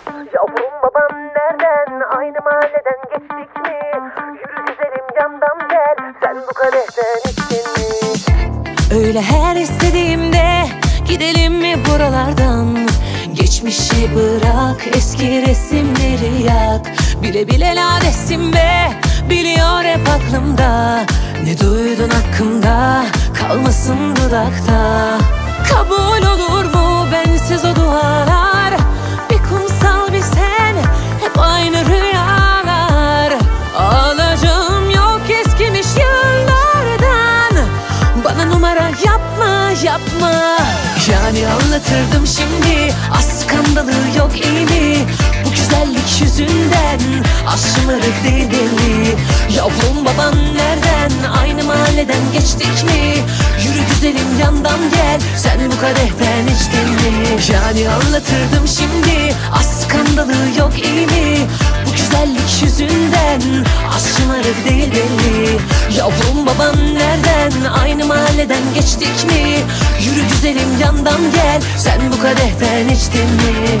Yavrum babam nereden, aynı mahalleden geçtik mi? Yürü güzelim yandan gel, sen bu kadehten içtin mi? Öyle her istediğimde gidelim mi buralardan? Geçmişi bırak, eski resimleri yak. Bile bile ladesim be, biliyor hep aklımda. Ne duydun hakkımda, kalmasın dudakta. Kabul olur mu bensiz o dualar? Bir kumsal bir sen, hep aynı rüyalar. Ağlayacağım yok eskimiş yıllardan. Bana numara yapma, yapma. Yani anlatırdım şimdi, az skandalı yok iyi mi? Bu güzellik yüzünden aşımarık değil belli. Yavrum baban nereden, aynı mahalleden geçtik mi? Yürü güzelim yandan gel, sen bu kadehten içtin mi? Yani anlatırdım şimdi, az skandalı yok iyi mi? Bu güzellik yüzünden aşımarık değil belli. Yavrum baban nereden, aynı mahalleden geçtik mi? Yürü güzelim yandan gel, sen bu kadehten içtin mi?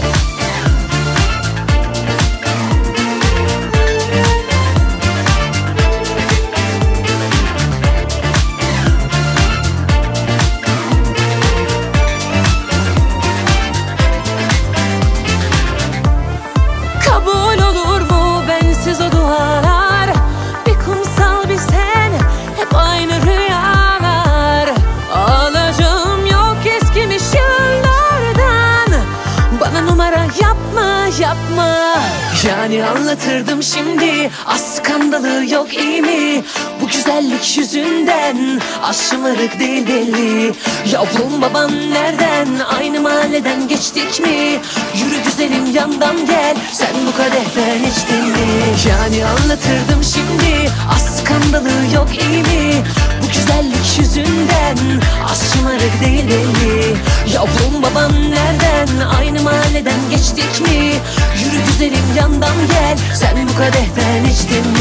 Kabul olur mu bensiz o dualar? Bir kumsal bir sen, hep aynı rüyalar. Ağlayacağım yok eskimiş yıllardan. Bana numara yapma, yapma. Yani anlatırdım şimdi, az skandalı yok iyi mi? Bu güzellik yüzünden aşımarık değil belli. Yavrum baban nereden, aynı mahalleden geçtik mi? Yürü güzelim yandan gel, sen bu kadehten içtin mi? Yani anlatırdım şimdi, az skandalı yok iyi mi? Bu güzellik yüzünden aşımarık değil belli. Yavrum baban nereden, aynı mahalleden geçtik mi? Yürü güzelim yandan gel, sen bu kadehten içtin mi?